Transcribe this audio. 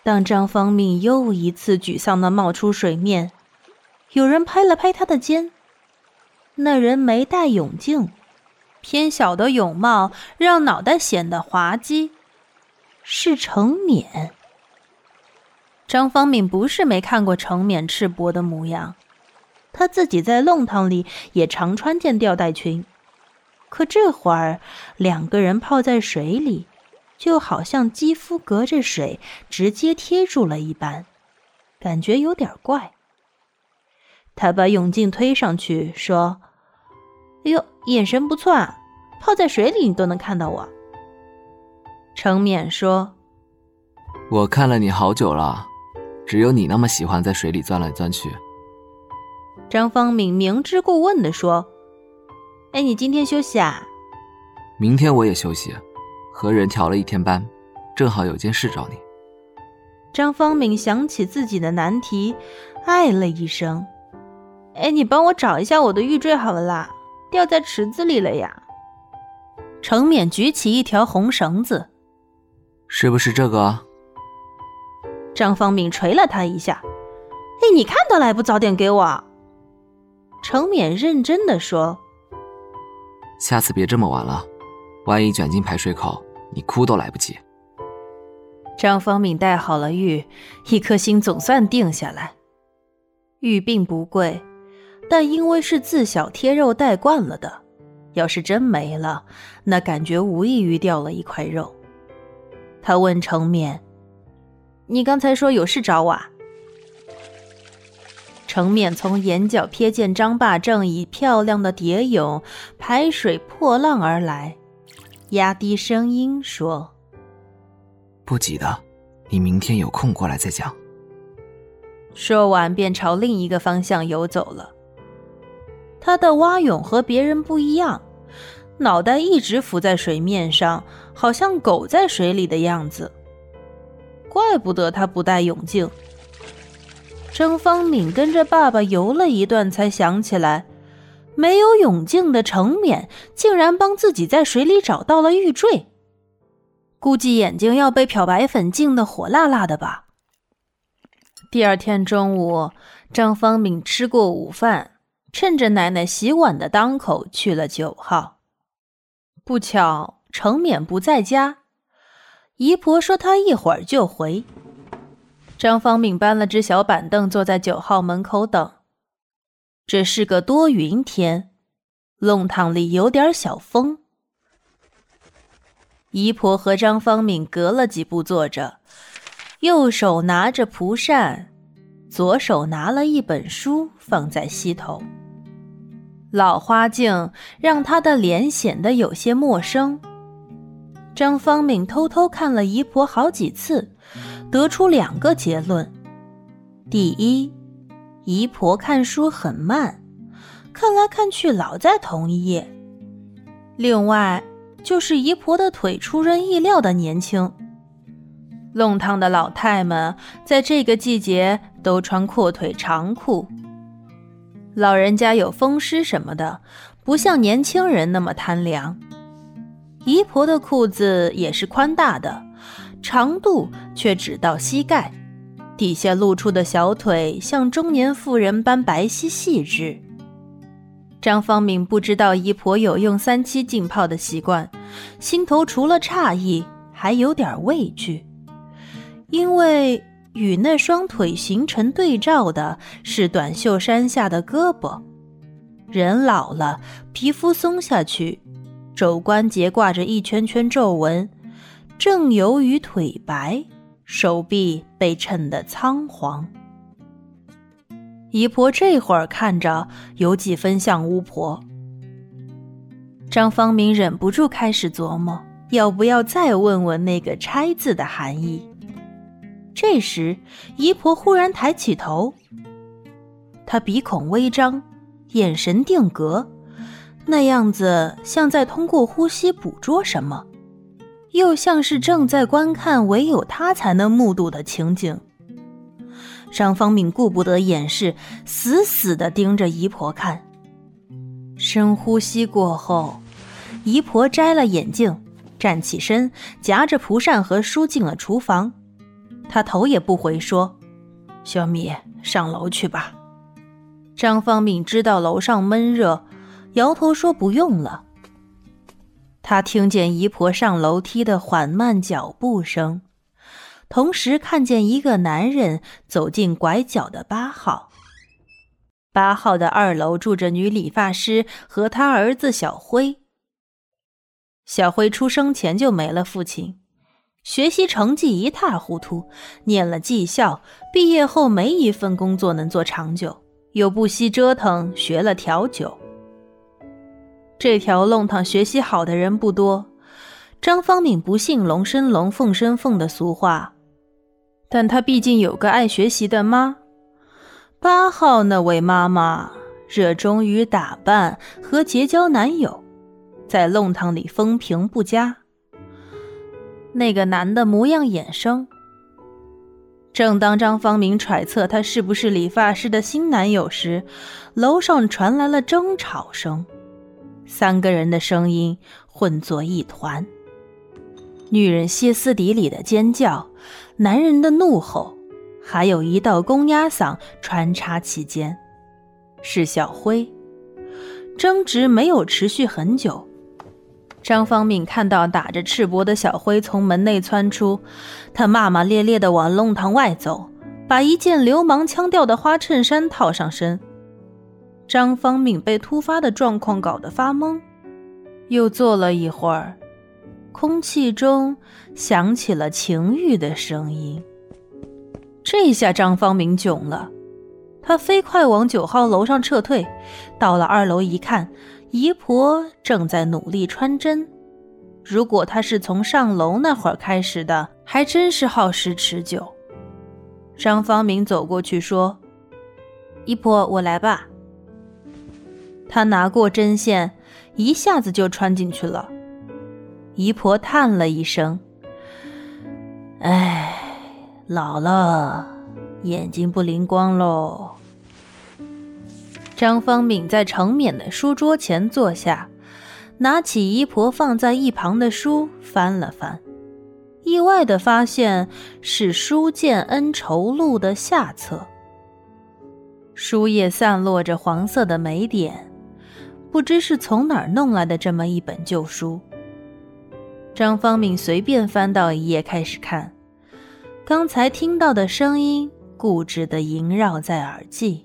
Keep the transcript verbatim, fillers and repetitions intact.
当张方命又一次沮丧地冒出水面，有人拍了拍他的肩。那人没戴泳镜，偏小的泳帽让脑袋显得滑稽，是程勉。张方敏不是没看过程勉赤膊的模样，他自己在弄堂里也常穿件吊带裙，可这会儿两个人泡在水里，就好像肌肤隔着水直接贴住了一般，感觉有点怪。他把泳镜推上去说：哎呦，眼神不错啊，泡在水里你都能看到我。程勉说： 我看了你好久了，只有你那么喜欢在水里钻来钻去。 张方敏明知故问地说：哎，你今天休息啊？ 明天我也休息，和人调了一天班，正好有件事找你。 张方敏想起自己的难题，唉了一声：哎，你帮我找一下我的玉坠好了啦，掉在池子里了呀。程勉举起一条红绳子： 是不是这个？ 张方敏捶了他一下：哎，你看到了还不早点给我？程勉认真地说： 下次别这么晚了，万一卷进排水口，你哭都来不及。 张方敏戴好了玉，一颗心总算定下来。玉并不贵，但因为是自小贴肉戴惯了的，要是真没了，那感觉无异于掉了一块肉。他问程勉：你刚才说有事找我啊？程勉从眼角瞥见张爸正以漂亮的蝶泳排水破浪而来，压低声音说： 不急的，你明天有空过来再讲。 说完便朝另一个方向游走了。他的蛙泳和别人不一样，脑袋一直浮在水面上，好像狗在水里的样子，怪不得他不戴泳镜。张方敏跟着爸爸游了一段才想起来，没有泳镜的程勉竟然帮自己在水里找到了玉坠，估计眼睛要被漂白粉浸得火辣辣的吧。第二天中午，张方敏吃过午饭，趁着奶奶洗碗的当口去了九号。不巧程勉不在家，姨婆说她一会儿就回。张方敏搬了只小板凳坐在九号门口等。这是个多云天，弄堂里有点小风。姨婆和张方敏隔了几步坐着，右手拿着蒲扇，左手拿了一本书放在膝头。老花镜让她的脸显得有些陌生。张方敏偷偷看了姨婆好几次，得出两个结论：第一，姨婆看书很慢，看来看去老在同一页；另外就是姨婆的腿出人意料的年轻。弄堂的老太们在这个季节都穿阔腿长裤，老人家有风湿什么的，不像年轻人那么贪凉。姨婆的裤子也是宽大的，长度却只到膝盖，底下露出的小腿像中年妇人般白皙细致。张方敏不知道姨婆有用三七浸泡的习惯，心头除了诧异还有点畏惧，因为与那双腿形成对照的是短袖衫下的胳膊。人老了，皮肤松下去，肘关节挂着一圈圈皱纹，正由于腿白，手臂被衬得苍黄。姨婆这会儿看着有几分像巫婆。张方敏忍不住开始琢磨，要不要再问问那个钗字的含义。这时姨婆忽然抬起头，她鼻孔微张，眼神定格，那样子像在通过呼吸捕捉什么，又像是正在观看唯有她才能目睹的情景。张方敏顾不得掩饰，死死地盯着姨婆看。深呼吸过后，姨婆摘了眼镜，站起身，夹着蒲扇和书进了厨房。 他头也不回说：“小米，上楼去吧。”张方敏知道楼上闷热，摇头说不用了。他听见姨婆上楼梯的缓慢脚步声，同时看见一个男人走进拐角的八号。八号的二楼住着女理发师和他儿子小辉。小辉出生前就没了父亲，学习成绩一塌糊涂，念了技校，毕业后没一份工作能做长久，又不惜折腾学了调酒。这条弄堂学习好的人不多，张方敏不信龙生龙凤生凤的俗话，但他毕竟有个爱学习的妈。八号那位妈妈热衷于打扮和结交男友，在弄堂里风评不佳。那个男的模样眼生，正当张方明揣测他是不是理发师的新男友时，楼上传来了争吵声，三个人的声音混作一团，女人歇斯底里的尖叫，男人的怒吼，还有一道公鸭嗓穿插其间，是小辉。争执没有持续很久，张方敏看到打着赤膊的小辉从门内窜出，他骂骂咧咧地往弄堂外走，把一件流氓腔调的花衬衫套上身。张方敏被突发的状况搞得发懵，又坐了一会儿，空气中响起了情欲的声音。这下张方敏囧了，他飞快往九号楼上撤退，到了二楼一看，姨婆正在努力穿针。如果他是从上楼那会儿开始的，还真是耗时持久。张方敏走过去说：“姨婆，我来吧。”他拿过针线，一下子就穿进去了。姨婆叹了一声：“哎，老了，眼睛不灵光喽。”张方敏在程冕的书桌前坐下，拿起姨婆放在一旁的书翻了翻，意外地发现是《书剑恩仇录》的下册。书页散落着黄色的霉点，不知是从哪儿弄来的这么一本旧书。张方敏随便翻到一页开始看，刚才听到的声音固执地萦绕在耳际。